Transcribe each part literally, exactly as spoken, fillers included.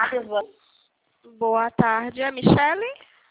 Silva. Boa tarde, a Michele?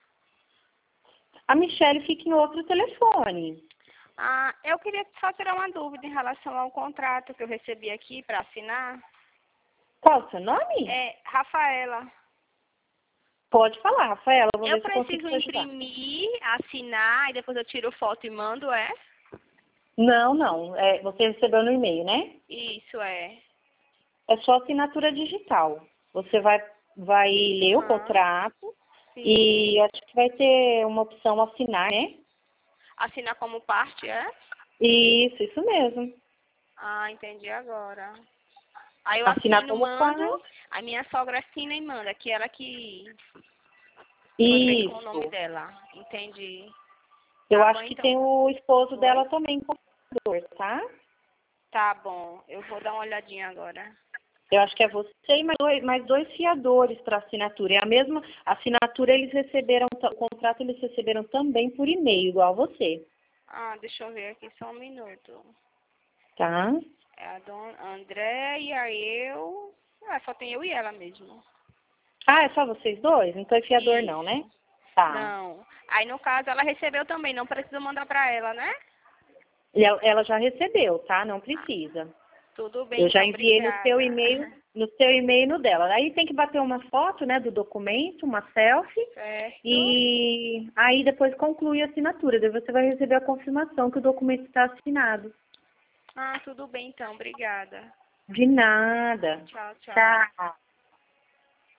A Michele fica em outro telefone. Ah, eu queria só tirar uma dúvida em relação ao contrato que eu recebi aqui para assinar. Qual o seu nome? É Rafaela. Pode falar, Rafaela. Eu vou Eu ver se eu consigo preciso te ajudar. imprimir, assinar e depois eu tiro foto e mando, é? Não, não. É, você recebeu no e-mail, né? Isso é. É só assinatura digital. Você vai, vai ler o Aham. contrato Sim. e acho que vai ter uma opção assinar, né? Assinar como parte, é? Isso, isso mesmo. Ah, entendi agora. Aí eu Assinar assino, como pai. mando, a minha sogra assina e manda, que ela que, que foi feito com o nome Isso. dela. Entendi. Eu Tá bom, acho que tem então. o esposo Oi? dela também como comprador, tá? Tá bom, eu vou dar uma olhadinha agora. Eu acho que é você e mais dois, mais dois fiadores para assinatura. É a mesma assinatura, eles receberam, o contrato eles receberam também por e-mail, igual você, Ah, deixa eu ver aqui só um minuto. tá? É a dona André e a eu. Ah, só tem eu e ela mesmo. Ah, é só vocês dois? Então é fiador não, né? Isso. Tá. Não. Aí no caso ela recebeu também, não precisa mandar pra ela, né? E ela ela já recebeu, tá? Não Ah, precisa. tudo bem, Eu já então, enviei no seu obrigada. e-mail, no seu e-mail e no dela. Aí tem que bater uma foto, né, do documento, uma selfie, Certo. e aí depois conclui a assinatura. Daí você vai receber a confirmação que o documento está assinado. Ah, tudo bem então, obrigada. De nada. Tchau, tchau. Tchau.